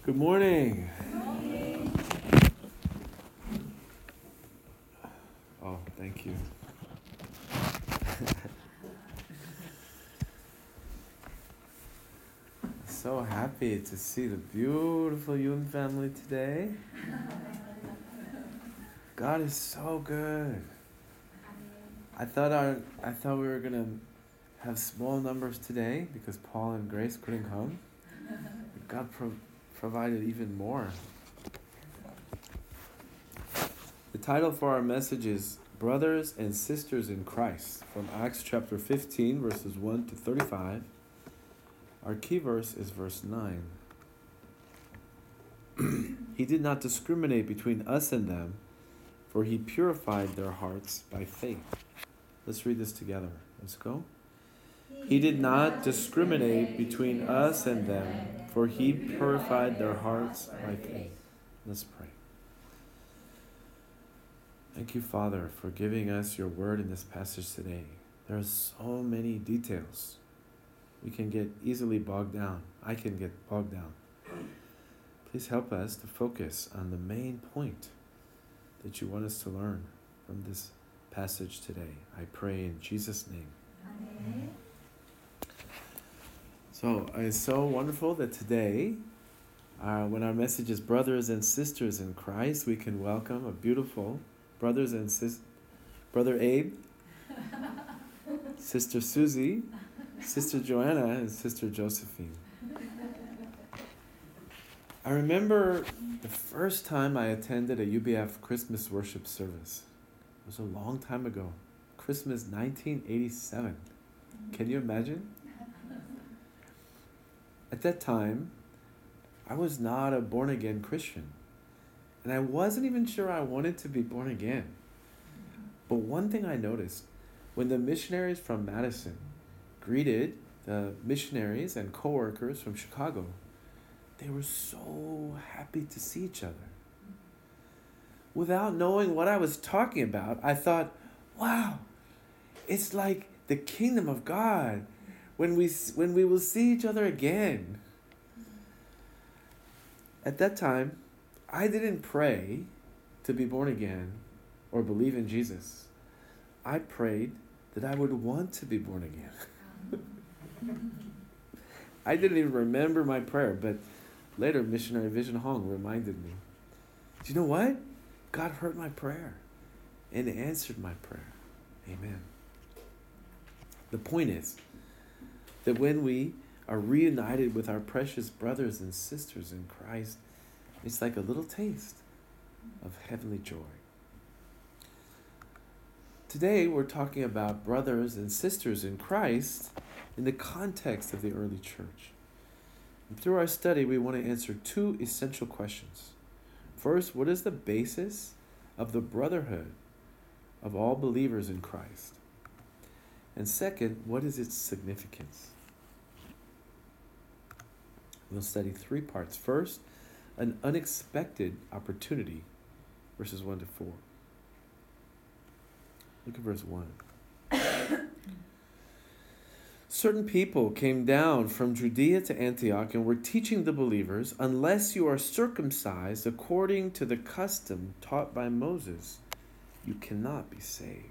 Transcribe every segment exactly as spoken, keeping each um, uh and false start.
Good morning. Oh, thank you. So happy to see the beautiful Yun family today. God is so good. I thought our I thought we were gonna have small numbers today because Paul and Grace couldn't come. God pro- provided even more. The title for our message is Brothers and Sisters in Christ, from Acts chapter fifteen, verses one to thirty-five. Our key verse is verse nine. He did not discriminate between us and them, for he purified their hearts by faith. Let's read this together. Let's go. He did not discriminate between us and them, for he purified their hearts by faith. Let's pray. Thank you, Father, for giving us your word in this passage today. There are so many details. We can get easily bogged down. I can get bogged down. Please help us to focus on the main point that you want us to learn from this passage today. I pray in Jesus' name. Amen. So it's so wonderful that today, uh, when our message is brothers and sisters in Christ, we can welcome a beautiful brothers and sis, brother Abe, Sister Susie, Sister Joanna, and Sister Josephine. I remember the first time I attended a U B F Christmas worship service. It was a long time ago. Christmas nineteen eighty-seven. Can you imagine? At that time, I was not a born-again Christian. And I wasn't even sure I wanted to be born again. But one thing I noticed, when the missionaries from Madison greeted the missionaries and co-workers from Chicago, they were so happy to see each other. Without knowing what I was talking about, I thought, wow, it's like the kingdom of God when we when we will see each other again. At that time, I didn't pray to be born again or believe in Jesus. I prayed that I would want to be born again. I didn't even remember my prayer, but later Missionary Vision Hong reminded me. Do you know what? God heard my prayer and answered my prayer. Amen. The point is that when we are reunited with our precious brothers and sisters in Christ, it's like a little taste of heavenly joy. Today we're talking about brothers and sisters in Christ in the context of the early church. And through our study, we want to answer two essential questions. First, what is the basis of the brotherhood of all believers in Christ? And second, what is its significance? We'll study three parts. First, an unexpected opportunity, verses one to four. Look at verse one. Certain people came down from Judea to Antioch and were teaching the believers, unless you are circumcised according to the custom taught by Moses, you cannot be saved.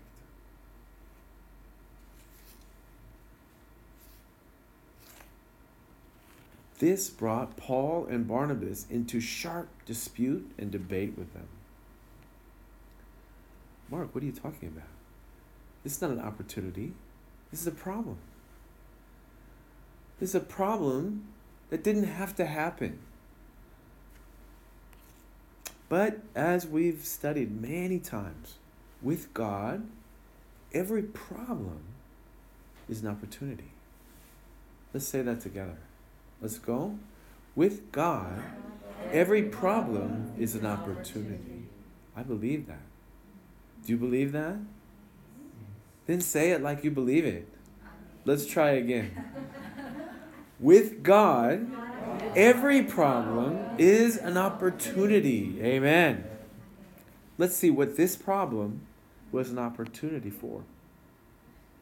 This brought Paul and Barnabas into sharp dispute and debate with them. Mark, what are you talking about? This is not an opportunity. This is a problem. This is a problem that didn't have to happen. But as we've studied many times, with God, every problem is an opportunity. Let's say that together. Let's go. With God, every problem is an opportunity. I believe that. Do you believe that? Then say it like you believe it. Let's try again. With God, every problem is an opportunity. Amen. Let's see what this problem was an opportunity for.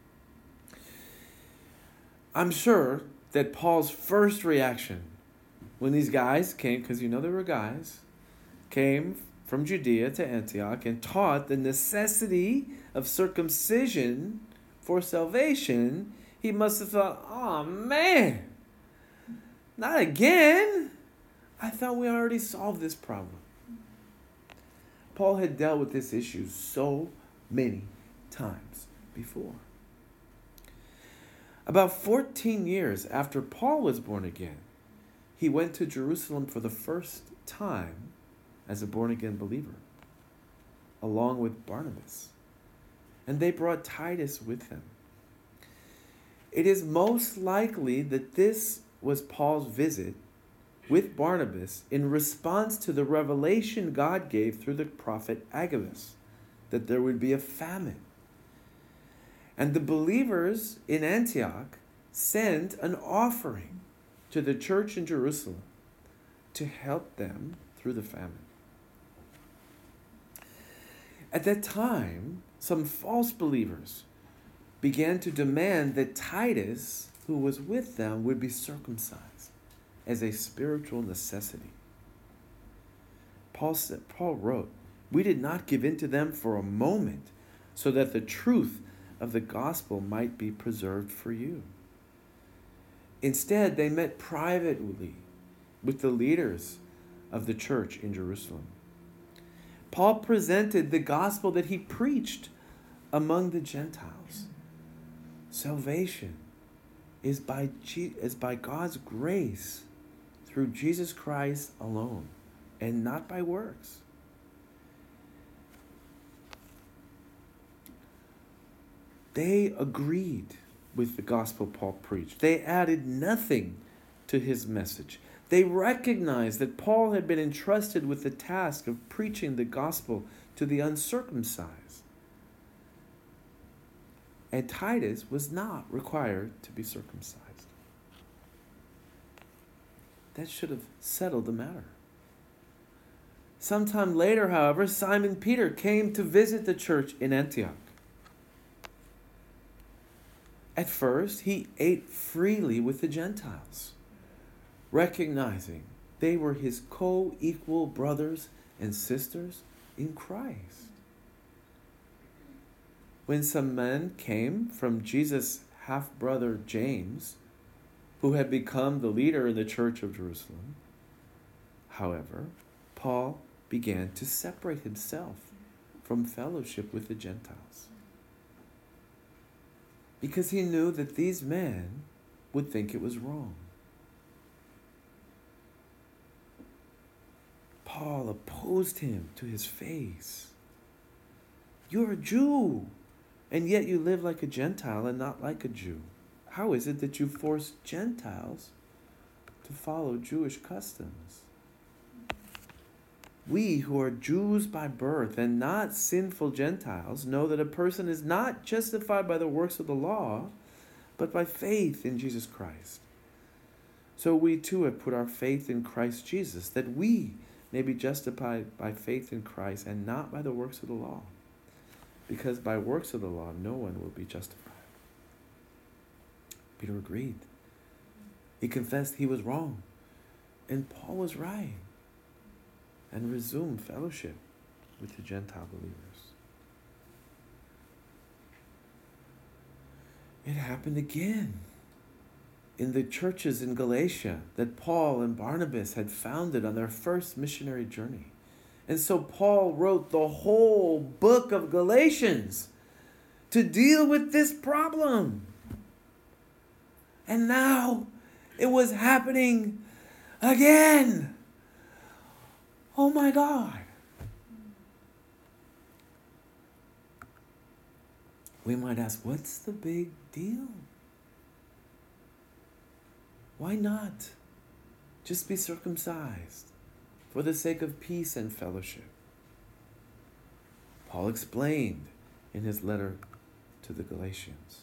I'm sure that Paul's first reaction when these guys came, because you know they were guys, came from Judea to Antioch and taught the necessity of circumcision for salvation, he must have thought, oh man, not again. I thought we already solved this problem. Paul had dealt with this issue so many times before. About fourteen years after Paul was born again, he went to Jerusalem for the first time as a born-again believer, along with Barnabas. And they brought Titus with them. It is most likely that this was Paul's visit with Barnabas in response to the revelation God gave through the prophet Agabus, that there would be a famine. And the believers in Antioch sent an offering to the church in Jerusalem to help them through the famine. At that time, some false believers began to demand that Titus, who was with them, would be circumcised as a spiritual necessity. Paul said, Paul wrote, "We did not give in to them for a moment, so that the truth of the gospel might be preserved for you." Instead, they met privately with the leaders of the church in Jerusalem. Paul presented the gospel that he preached among the Gentiles. Salvation is by, is by God's grace through Jesus Christ alone, and not by works. They agreed with the gospel Paul preached. They added nothing to his message. They recognized that Paul had been entrusted with the task of preaching the gospel to the uncircumcised. And Titus was not required to be circumcised. That should have settled the matter. Sometime later, however, Simon Peter came to visit the church in Antioch. At first, he ate freely with the Gentiles, recognizing they were his co-equal brothers and sisters in Christ. When some men came from Jesus' half-brother James, who had become the leader in the church of Jerusalem, however, Paul began to separate himself from fellowship with the Gentiles, because he knew that these men would think it was wrong. Paul opposed him to his face. "You're a Jew, and yet you live like a Gentile and not like a Jew. How is it that you force Gentiles to follow Jewish customs? We who are Jews by birth and not sinful Gentiles know that a person is not justified by the works of the law, but by faith in Jesus Christ. So we too have put our faith in Christ Jesus, that we may be justified by faith in Christ and not by the works of the law. Because by works of the law, no one will be justified." Peter agreed. He confessed he was wrong, and Paul was right, and resumed fellowship with the Gentile believers. It happened again in the churches in Galatia that Paul and Barnabas had founded on their first missionary journey. And so Paul wrote the whole book of Galatians to deal with this problem. And now it was happening again. Oh my God. We might ask, what's the big deal? Why not just be circumcised for the sake of peace and fellowship? Paul explained in his letter to the Galatians.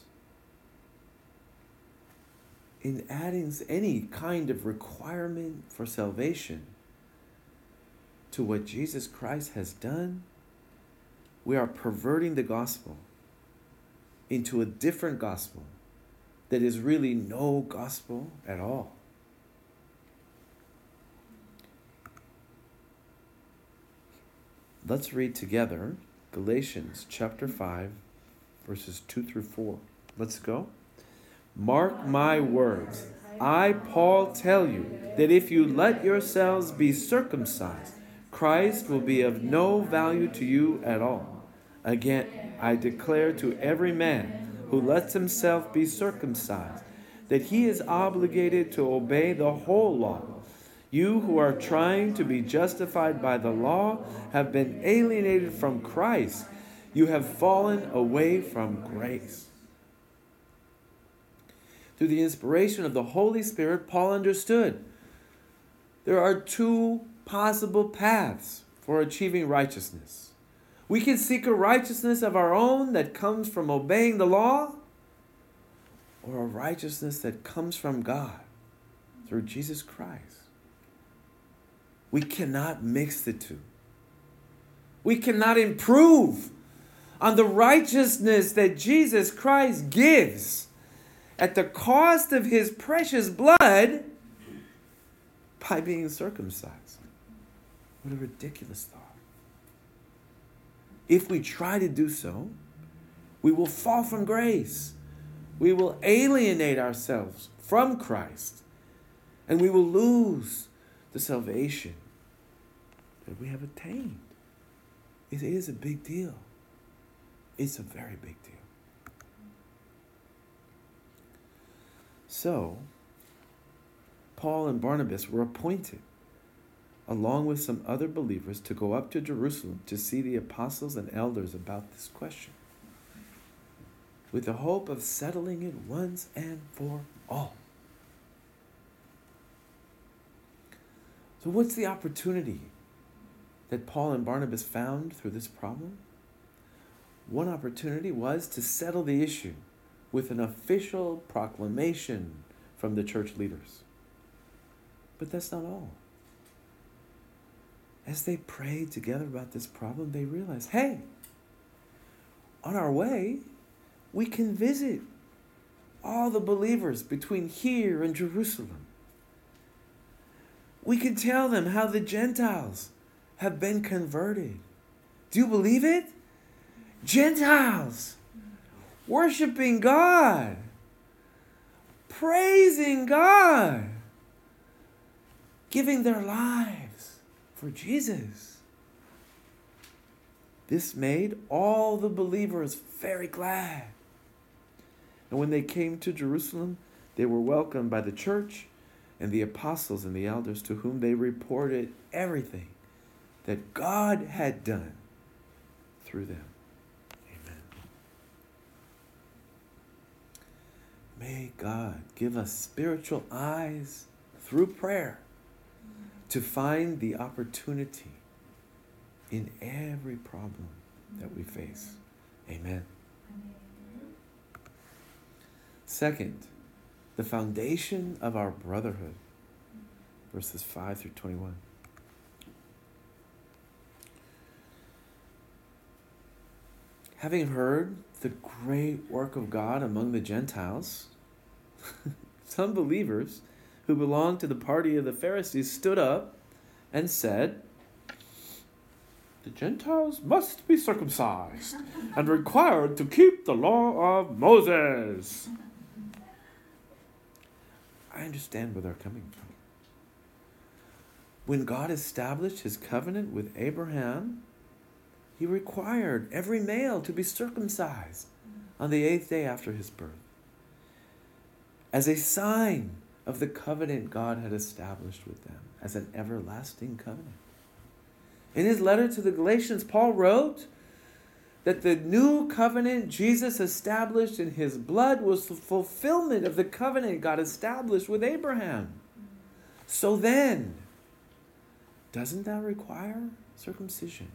In adding any kind of requirement for salvation to what Jesus Christ has done, we are perverting the gospel into a different gospel that is really no gospel at all. Let's read together Galatians chapter five, verses two through four. Let's go. Mark my words. I, Paul, tell you that if you let yourselves be circumcised, Christ will be of no value to you at all. Again, I declare to every man who lets himself be circumcised that he is obligated to obey the whole law. You who are trying to be justified by the law have been alienated from Christ. You have fallen away from grace. Through the inspiration of the Holy Spirit, Paul understood there are two possible paths for achieving righteousness. We can seek a righteousness of our own that comes from obeying the law, or a righteousness that comes from God through Jesus Christ. We cannot mix the two. We cannot improve on the righteousness that Jesus Christ gives at the cost of his precious blood by being circumcised. What a ridiculous thought. If we try to do so, we will fall from grace. We will alienate ourselves from Christ, and we will lose the salvation that we have attained. It is a big deal. It's a very big deal. So, Paul and Barnabas were appointed, along with some other believers, to go up to Jerusalem to see the apostles and elders about this question, with the hope of settling it once and for all. So what's the opportunity that Paul and Barnabas found through this problem? One opportunity was to settle the issue with an official proclamation from the church leaders. But that's not all. As they prayed together about this problem, they realized, hey, on our way, we can visit all the believers between here and Jerusalem. We can tell them how the Gentiles have been converted. Do you believe it? Gentiles worshiping God, praising God, giving their lives for Jesus. This made all the believers very glad. And when they came to Jerusalem, they were welcomed by the church and the apostles and the elders, to whom they reported everything that God had done through them. Amen. May God give us spiritual eyes through prayer to find the opportunity in every problem that we face. Amen. Second, the foundation of our brotherhood. Verses five through twenty-one. Having heard the great work of God among the Gentiles, some believers who belonged to the party of the Pharisees stood up and said, "The Gentiles must be circumcised and required to keep the law of Moses." I understand where they're coming from. When God established his covenant with Abraham, he required every male to be circumcised on the eighth day after his birth, as a sign of the covenant God had established with them, as an everlasting covenant. In his letter to the Galatians, Paul wrote that the new covenant Jesus established in his blood was the fulfillment of the covenant God established with Abraham. So then, doesn't that require circumcision?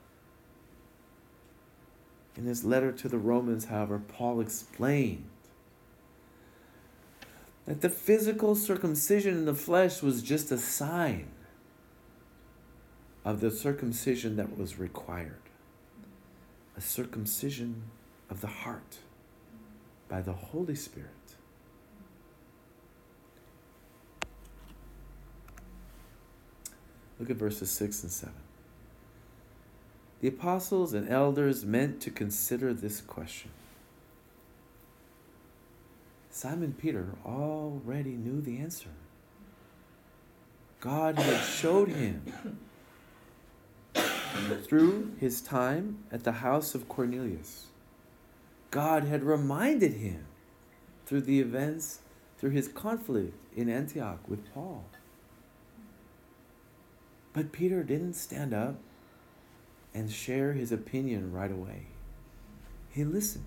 In his letter to the Romans, however, Paul explained that the physical circumcision in the flesh was just a sign of the circumcision that was required. A circumcision of the heart by the Holy Spirit. Look at verses six and seven. the apostles and elders meant to consider this question. Simon Peter already knew the answer. God had showed him through his time at the house of Cornelius. God had reminded him through the events, through his conflict in Antioch with Paul. But Peter didn't stand up and share his opinion right away. He listened.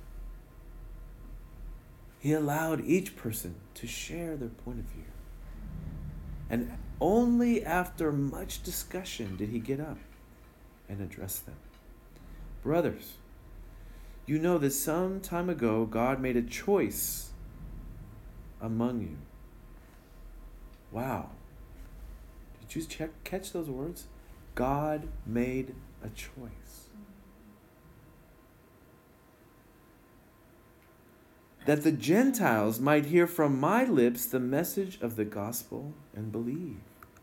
He allowed each person to share their point of view. And only after much discussion did he get up and address them. Brothers, you know that some time ago God made a choice among you. Wow. Did you check, catch those words? God made a choice. That the Gentiles might hear from my lips the message of the gospel and believe.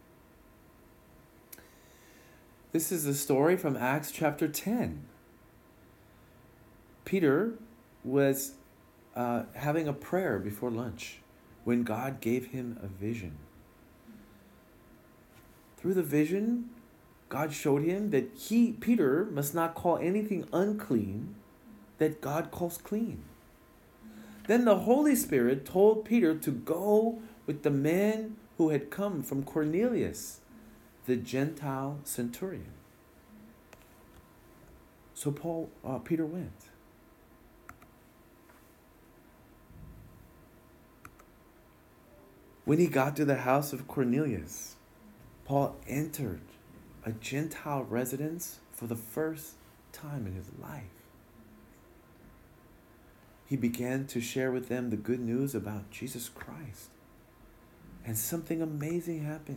This is a story from Acts chapter ten. Peter was uh, having a prayer before lunch when God gave him a vision. Through the vision, God showed him that he, Peter, must not call anything unclean that God calls clean. Then the Holy Spirit told Peter to go with the men who had come from Cornelius, the Gentile centurion. So Paul, uh, Peter went. When he got to the house of Cornelius, Paul entered a Gentile residence for the first time in his life. He began to share with them the good news about Jesus Christ. And something amazing happened.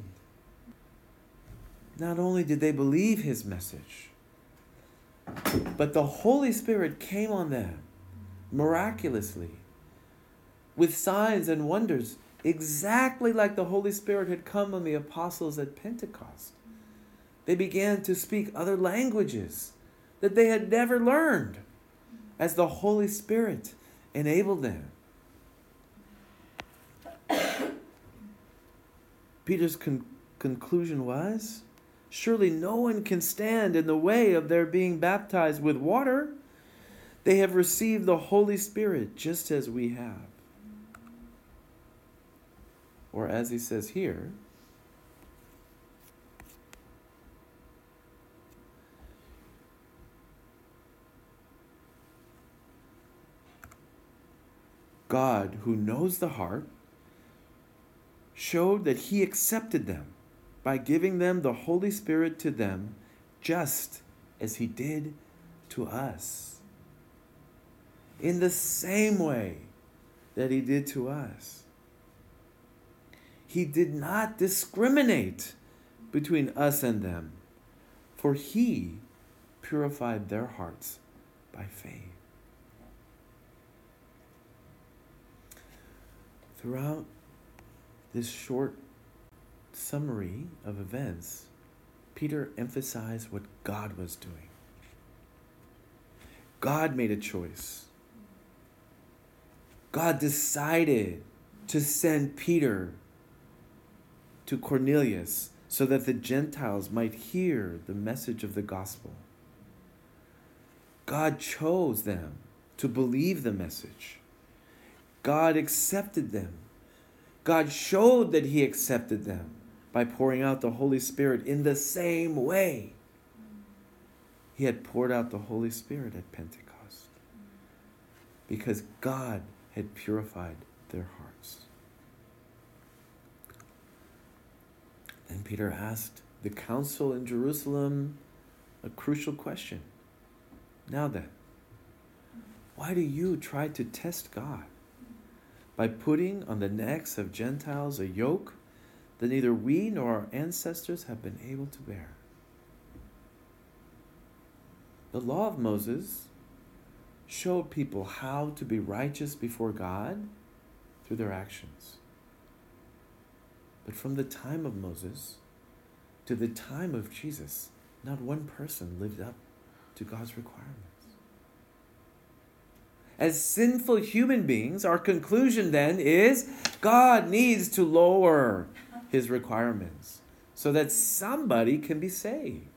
Not only did they believe his message, but the Holy Spirit came on them miraculously with signs and wonders, exactly like the Holy Spirit had come on the apostles at Pentecost. They began to speak other languages that they had never learned as the Holy Spirit enabled them. Peter's con- conclusion was, surely no one can stand in the way of their being baptized with water. They have received the Holy Spirit just as we have. Or as he says here, God, who knows the heart, showed that he accepted them by giving them the Holy Spirit to them just as he did to us. In the same way that he did to us. He did not discriminate between us and them, for he purified their hearts by faith. Throughout this short summary of events, Peter emphasized what God was doing. God made a choice. God decided to send Peter to Cornelius so that the Gentiles might hear the message of the gospel. God chose them to believe the message. God accepted them. God showed that he accepted them by pouring out the Holy Spirit in the same way he had poured out the Holy Spirit at Pentecost, because God had purified their hearts. Then Peter asked the council in Jerusalem a crucial question. Now then, why do you try to test God by putting on the necks of Gentiles a yoke that neither we nor our ancestors have been able to bear? The law of Moses showed people how to be righteous before God through their actions. But from the time of Moses to the time of Jesus, not one person lived up to God's requirements. As sinful human beings, our conclusion then is God needs to lower his requirements so that somebody can be saved.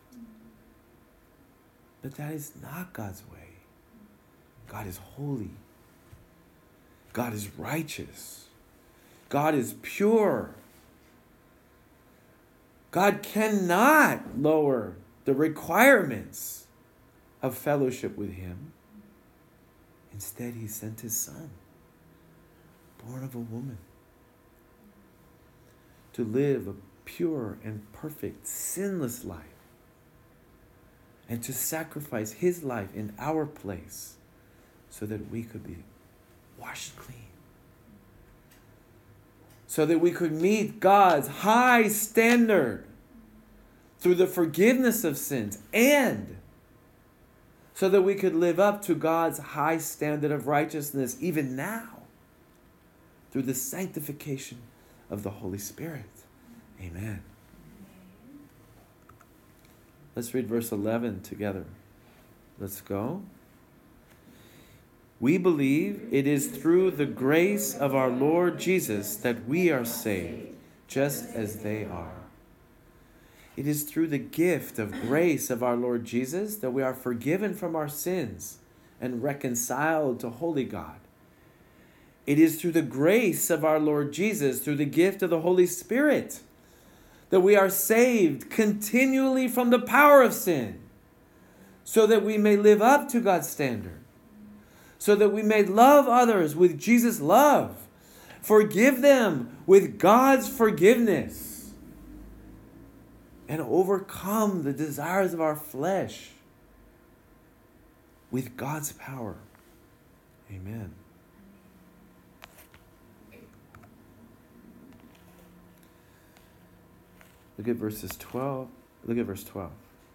But that is not God's way. God is holy. God is righteous. God is pure. God cannot lower the requirements of fellowship with him. Instead, he sent his Son, born of a woman, to live a pure and perfect, sinless life, and to sacrifice his life in our place so that we could be washed clean, so that we could meet God's high standard through the forgiveness of sins, and so that we could live up to God's high standard of righteousness even now through the sanctification of the Holy Spirit. Amen. Let's read verse eleven together. Let's go. We believe it is through the grace of our Lord Jesus that we are saved, just as they are. It is through the gift of grace of our Lord Jesus that we are forgiven from our sins and reconciled to holy God. It is through the grace of our Lord Jesus, through the gift of the Holy Spirit, that we are saved continually from the power of sin, so that we may live up to God's standard, so that we may love others with Jesus' love, forgive them with God's forgiveness, and overcome the desires of our flesh with God's power. Amen. Look at verses twelve. Look at verse twelve.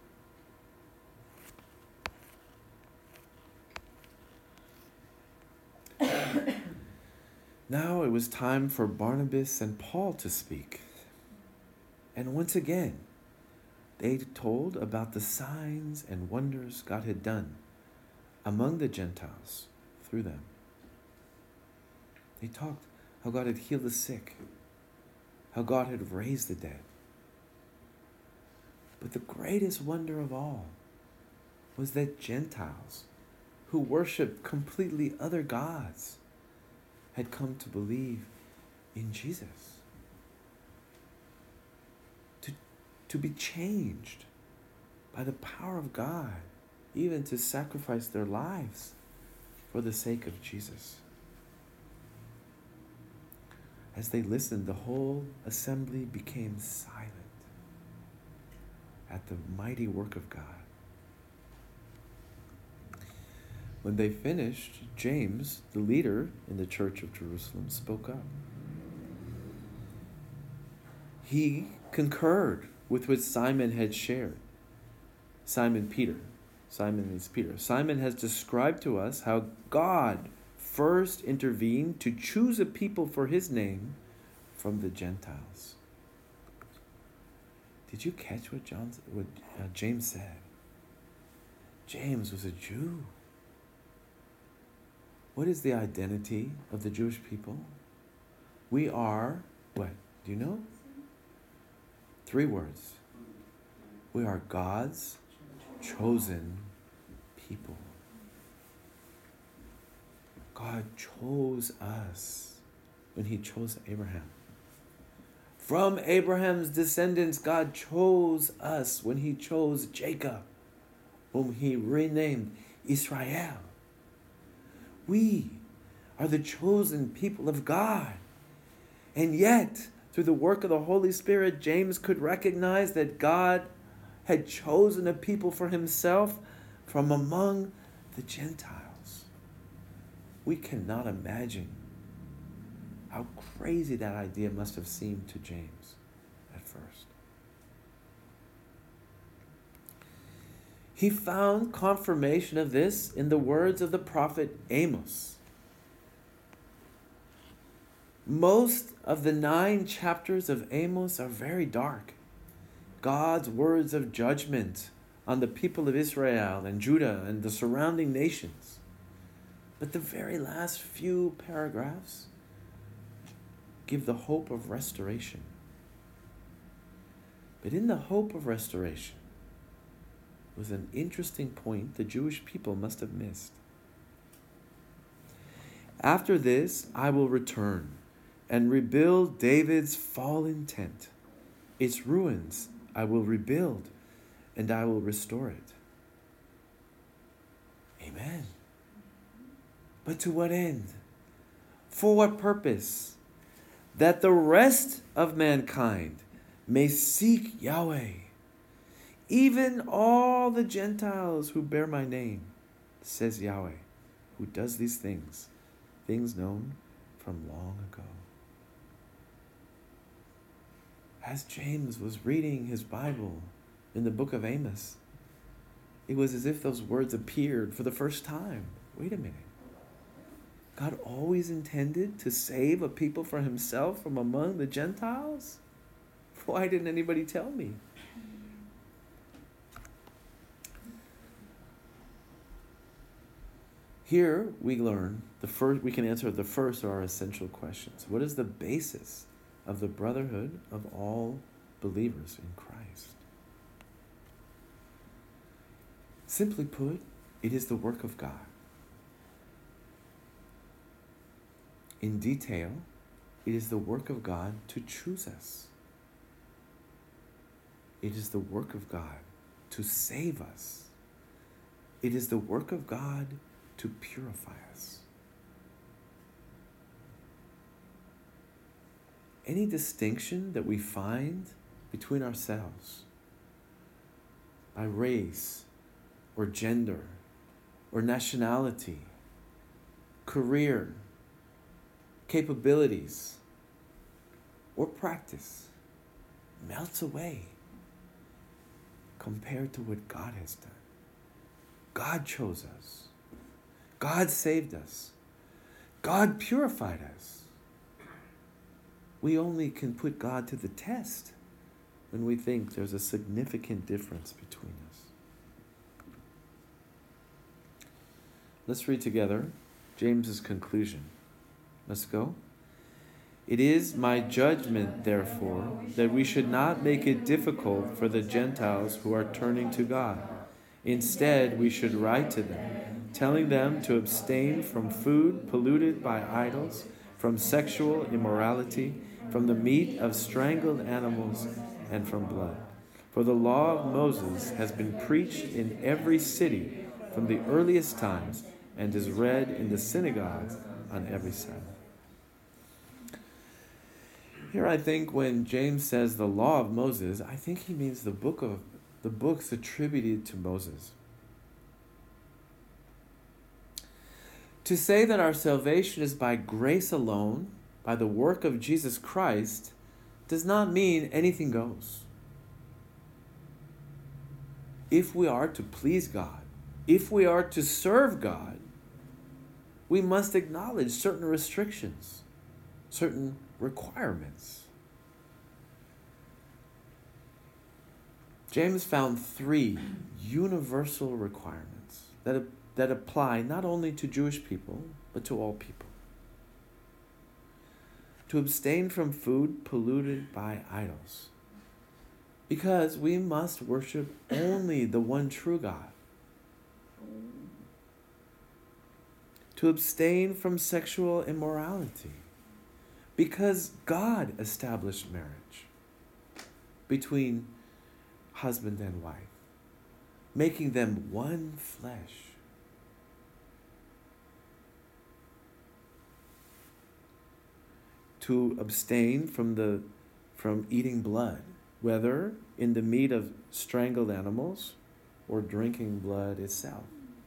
Now it was time for Barnabas and Paul to speak. And once again, they told about the signs and wonders God had done among the Gentiles through them. They talked how God had healed the sick, how God had raised the dead. But the greatest wonder of all was that Gentiles who worshiped completely other gods had come to believe in Jesus. To, to be changed by the power of God, even to sacrifice their lives for the sake of Jesus. As they listened, the whole assembly became silent at the mighty work of God. When they finished, James, the leader in the church of Jerusalem, spoke up. He concurred with what Simon had shared. Simon Peter. Simon is Peter. Simon has described to us how God first intervened to choose a people for his name from the Gentiles. Did you catch what, John, what uh, James said? James was a Jew. What is the identity of the Jewish people? We are, what? Do you know? Three words. We are God's chosen people. God chose us when he chose Abraham. From Abraham's descendants, God chose us when he chose Jacob, whom he renamed Israel. We are the chosen people of God. And yet, through the work of the Holy Spirit, James could recognize that God had chosen a people for himself from among the Gentiles. We cannot imagine how crazy that idea must have seemed to James at first. He found confirmation of this in the words of the prophet Amos. Most of the nine chapters of Amos are very dark. God's words of judgment on the people of Israel and Judah and the surrounding nations. But the very last few paragraphs give the hope of restoration. But in the hope of restoration was an interesting point the Jewish people must have missed. After this, I will return and rebuild David's fallen tent. Its ruins I will rebuild, and I will restore it. Amen. But to what end? For what purpose? That the rest of mankind may seek Yahweh, even all the Gentiles who bear my name, says Yahweh, who does these things, things known from long ago. As James was reading his Bible in the book of Amos, it was as if those words appeared for the first time. Wait a minute. God always intended to save a people for himself from among the Gentiles? Why didn't anybody tell me? Here we learn the first. We can answer the first of our essential questions. What is the basis of the brotherhood of all believers in Christ? Simply put, it is the work of God. In detail, it is the work of God to choose us. It is the work of God to save us. It is the work of God to purify us. Any distinction that we find between ourselves by race or gender or nationality, career, capabilities, or practice melts away compared to what God has done. God chose us. God saved us. God purified us. We only can put God to the test when we think there's a significant difference between us. Let's read together James's conclusion. Let's go. It is my judgment, therefore, that we should not make it difficult for the Gentiles who are turning to God. Instead, we should write to them, telling them to abstain from food polluted by idols, from sexual immorality, from the meat of strangled animals, and from blood. For the law of Moses has been preached in every city from the earliest times and is read in the synagogues on every Sabbath. Here I think when James says the law of Moses, I think he means the book of the books attributed to Moses. To say that our salvation is by grace alone, by the work of Jesus Christ, does not mean anything goes. If we are to please God, if we are to serve God, we must acknowledge certain restrictions, certain requirements. James found three universal requirements that, that apply not only to Jewish people, but to all people. To abstain from food polluted by idols, because we must worship only the one true God. To abstain from sexual immorality, because God established marriage between husband and wife, making them one flesh. To abstain from the from eating blood, whether in the meat of strangled animals or drinking blood itself.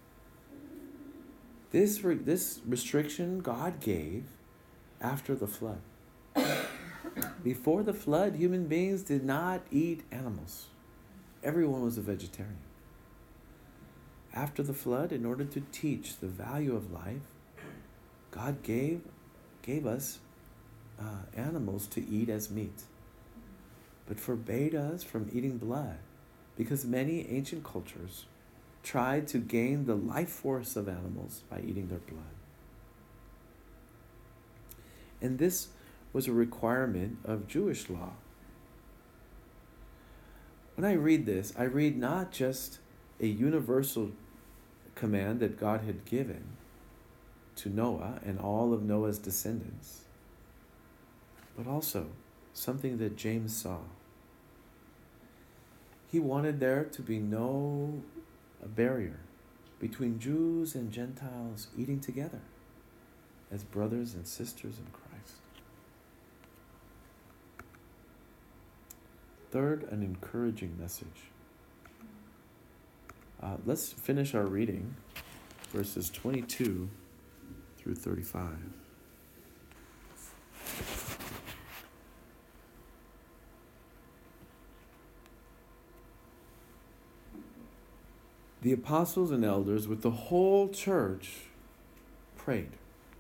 This, re- this restriction God gave after the flood. Before the flood, human beings did not eat animals. Everyone was a vegetarian. After the flood, in order to teach the value of life, God gave, gave us uh, animals to eat as meat, but forbade us from eating blood, because many ancient cultures tried to gain the life force of animals by eating their blood. And this was a requirement of Jewish law. When I read this, I read not just a universal command that God had given to Noah and all of Noah's descendants, but also something that James saw. He wanted there to be no barrier between Jews and Gentiles eating together as brothers and sisters in Christ. Third, an encouraging message. Uh, let's finish our reading, verses twenty-two through thirty-five. The apostles and elders with the whole church prayed.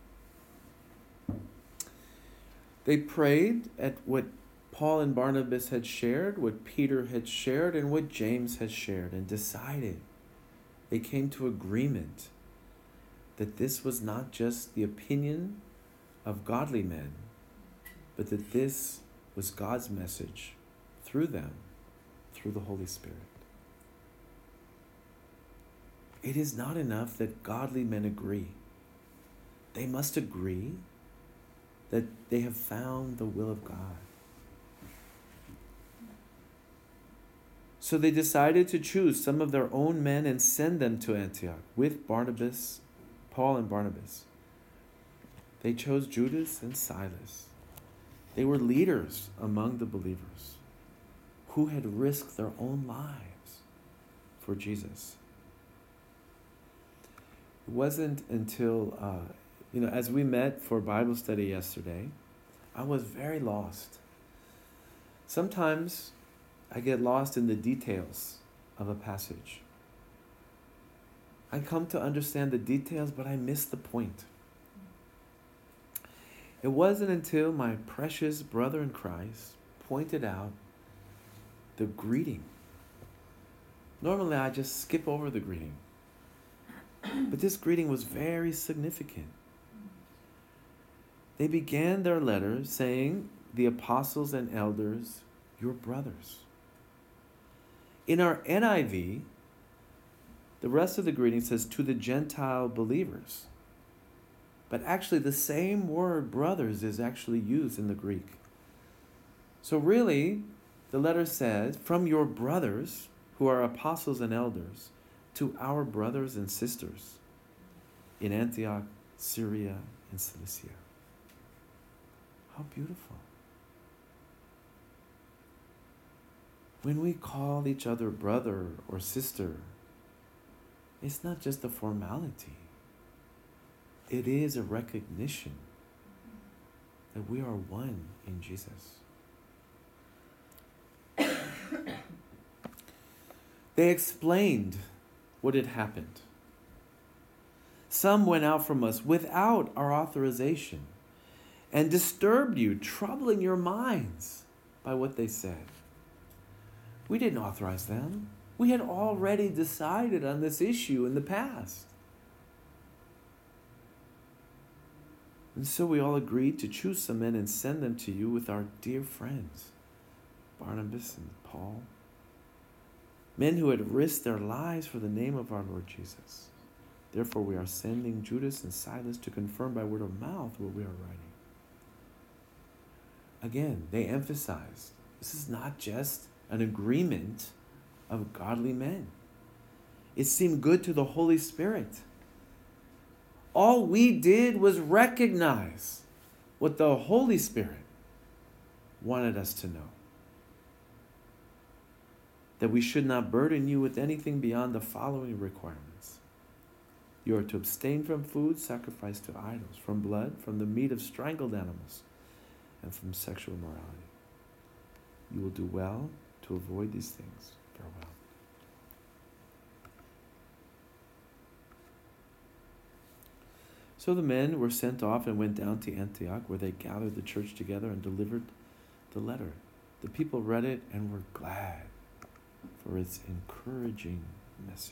They prayed at what Paul and Barnabas had shared, what Peter had shared, and what James had shared, and decided. They came to agreement that this was not just the opinion of godly men, but that this was God's message through them, through the Holy Spirit. It is not enough that godly men agree. They must agree that they have found the will of God. So they decided to choose some of their own men and send them to Antioch with Barnabas, Paul and Barnabas. They chose Judas and Silas. They were leaders among the believers who had risked their own lives for Jesus. It wasn't until, uh, you know, as we met for Bible study yesterday, I was very lost. Sometimes I get lost in the details of a passage. I come to understand the details, but I miss the point. It wasn't until my precious brother in Christ pointed out the greeting. Normally I just skip over the greeting. But this greeting was very significant. They began their letter saying, the apostles and elders, your brothers. In our N I V, the rest of the greeting says, to the Gentile believers. But actually the same word, brothers, is actually used in the Greek. So really, the letter says, from your brothers, who are apostles and elders, to our brothers and sisters in Antioch, Syria, and Cilicia. How beautiful. When we call each other brother or sister, it's not just a formality. It is a recognition that we are one in Jesus. They explained what had happened. Some went out from us without our authorization and disturbed you, troubling your minds by what they said. We didn't authorize them. We had already decided on this issue in the past. And so we all agreed to choose some men and send them to you with our dear friends, Barnabas and Paul, men who had risked their lives for the name of our Lord Jesus. Therefore we are sending Judas and Silas to confirm by word of mouth what we are writing. Again, they emphasized, this is not just an agreement of godly men. It seemed good to the Holy Spirit. All we did was recognize what the Holy Spirit wanted us to know. That we should not burden you with anything beyond the following requirements. You are to abstain from food sacrificed to idols, from blood, from the meat of strangled animals, and from sexual immorality. You will do well to avoid these things. Farewell. So the men were sent off and went down to Antioch, where they gathered the church together and delivered the letter. The people read it and were glad, for its encouraging message.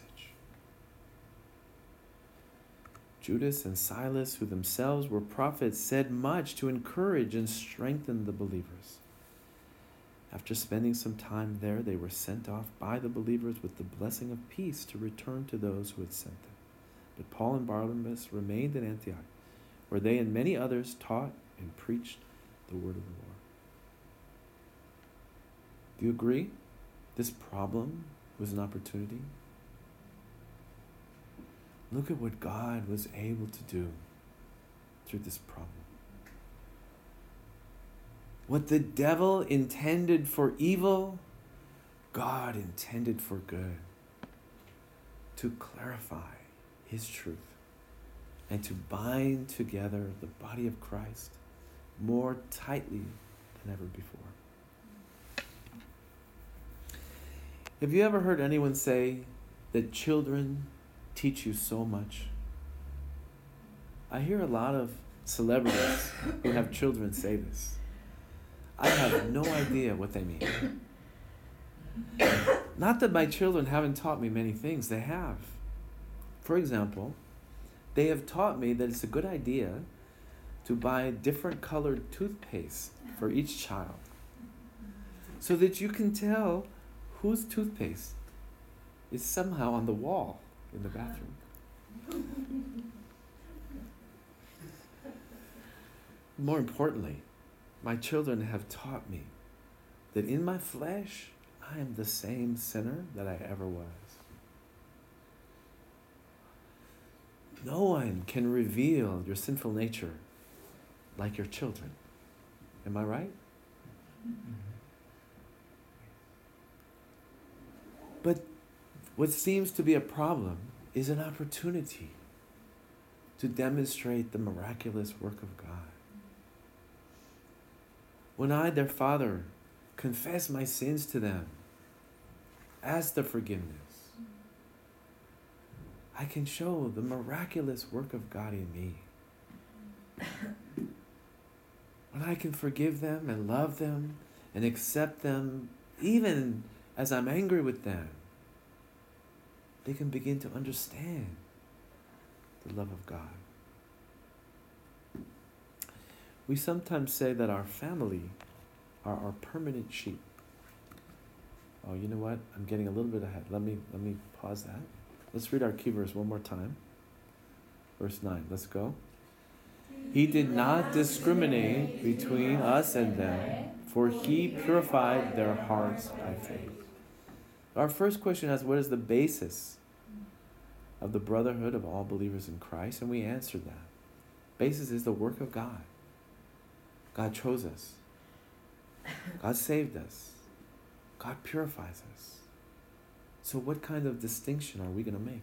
Judas and Silas, who themselves were prophets, said much to encourage and strengthen the believers. After spending some time there, they were sent off by the believers with the blessing of peace to return to those who had sent them. But Paul and Barnabas remained in Antioch, where they and many others taught and preached the word of the Lord. Do you agree? This problem was an opportunity. Look at what God was able to do through this problem. What the devil intended for evil, God intended for good, to clarify his truth and to bind together the body of Christ more tightly than ever before. Have you ever heard anyone say that children teach you so much? I hear a lot of celebrities who have children say this. I have no idea what they mean. Not that my children haven't taught me many things, they have. For example, they have taught me that it's a good idea to buy different colored toothpaste for each child, so that you can tell whose toothpaste is somehow on the wall in the bathroom. More importantly, my children have taught me that in my flesh, I am the same sinner that I ever was. No one can reveal your sinful nature like your children. Am I right? But what seems to be a problem is an opportunity to demonstrate the miraculous work of God. When I, their father, confess my sins to them, ask their forgiveness, I can show the miraculous work of God in me. When I can forgive them and love them and accept them, even as I'm angry with them, they can begin to understand the love of God. We sometimes say that our family are our permanent sheep. Oh, you know what? I'm getting a little bit ahead. Let me let me pause that. Let's read our key verse one more time. Verse nine. Let's go. He did not discriminate between us and them, for he purified their hearts by faith. Our first question is, what is the basis of the brotherhood of all believers in Christ? And we answered that. Basis is the work of God. God chose us. God saved us. God purifies us. So what kind of distinction are we going to make?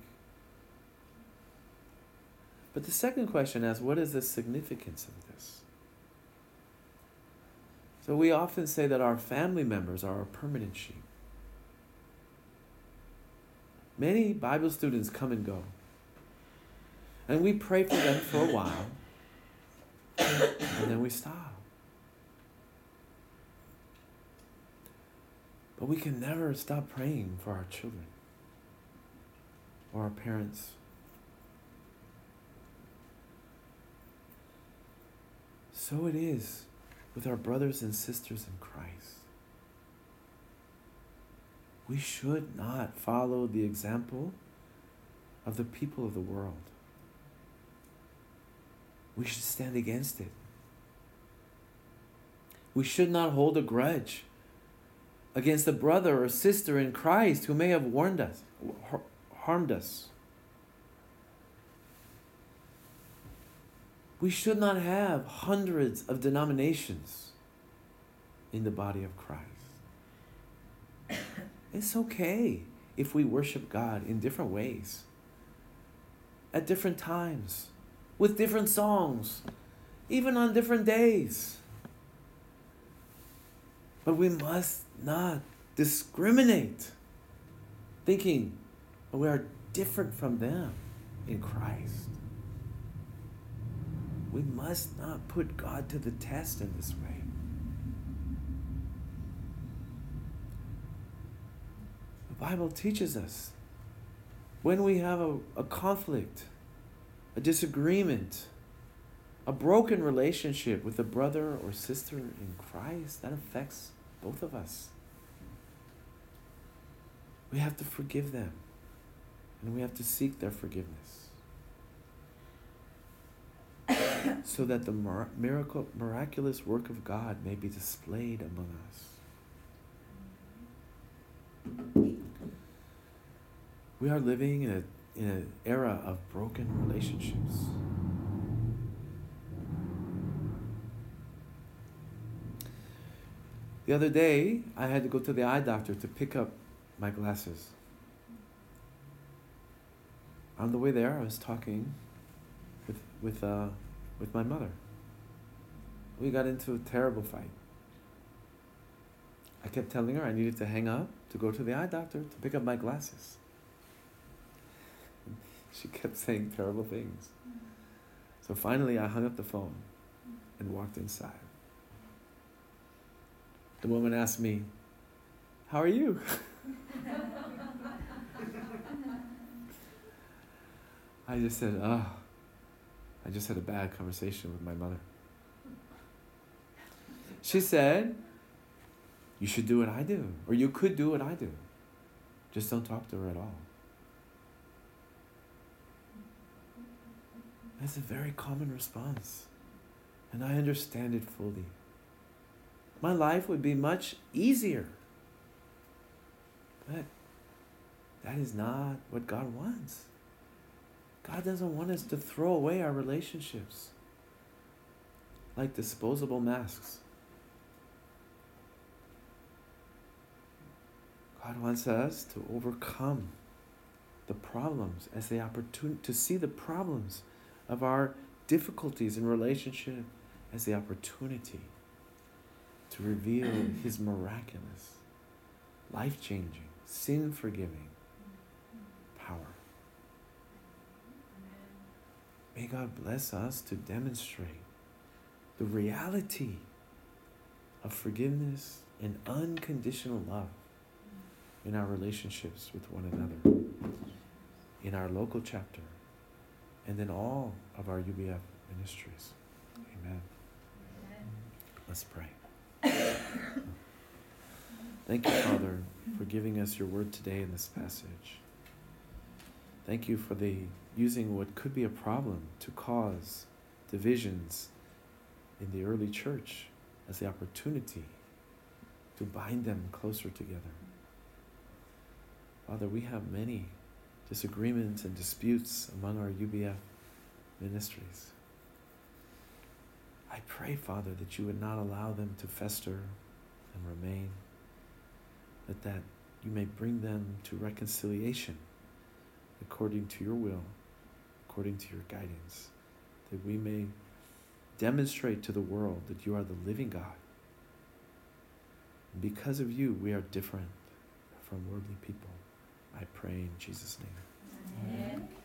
But the second question is, what is the significance of this? So we often say that our family members are our permanent sheep. Many Bible students come and go. And we pray for them for a while. And then we stop. But we can never stop praying for our children or our parents. So it is with our brothers and sisters in Christ. We should not follow the example of the people of the world. We should stand against it. We should not hold a grudge against a brother or sister in Christ who may have warned us, harmed us. We should not have hundreds of denominations in the body of Christ. It's okay if we worship God in different ways, at different times, with different songs, even on different days. But we must not discriminate, thinking we are different from them in Christ. We must not put God to the test in this way. The Bible teaches us when we have a, a conflict, a disagreement, a broken relationship with a brother or sister in Christ, that affects both of us. We have to forgive them, and we have to seek their forgiveness so that the mir- miracle, miraculous work of God may be displayed among us. We are living in a in an era of broken relationships. The other day, I had to go to the eye doctor to pick up my glasses. On the way there, I was talking with with uh, with my mother. We got into a terrible fight. I kept telling her I needed to hang up to go to the eye doctor to pick up my glasses. She kept saying terrible things. So finally, I hung up the phone and walked inside. The woman asked me, "How are you?" I just said, oh, I just had a bad conversation with my mother. She said, you should do what I do, or you could do what I do. Just don't talk to her at all. That's a very common response, and I understand it fully. My life would be much easier, but that is not what God wants. God doesn't want us to throw away our relationships like disposable masks. God wants us to overcome the problems as the opportunity, to see the problems of our difficulties in relationship as the opportunity to reveal His miraculous, life-changing, sin-forgiving power. May God bless us to demonstrate the reality of forgiveness and unconditional love in our relationships with one another, in our local chapter, and in all of our U B F ministries. Amen. Amen. Let's pray. Thank you, Father, for giving us your word today in this passage. Thank you for the using what could be a problem to cause divisions in the early church as the opportunity to bind them closer together. Father, we have many disagreements and disputes among our U B F ministries. I pray, Father, that you would not allow them to fester and remain, but that you may bring them to reconciliation according to your will, according to your guidance, that we may demonstrate to the world that you are the living God. And because of you, we are different from worldly people. I pray in Jesus' name. Amen.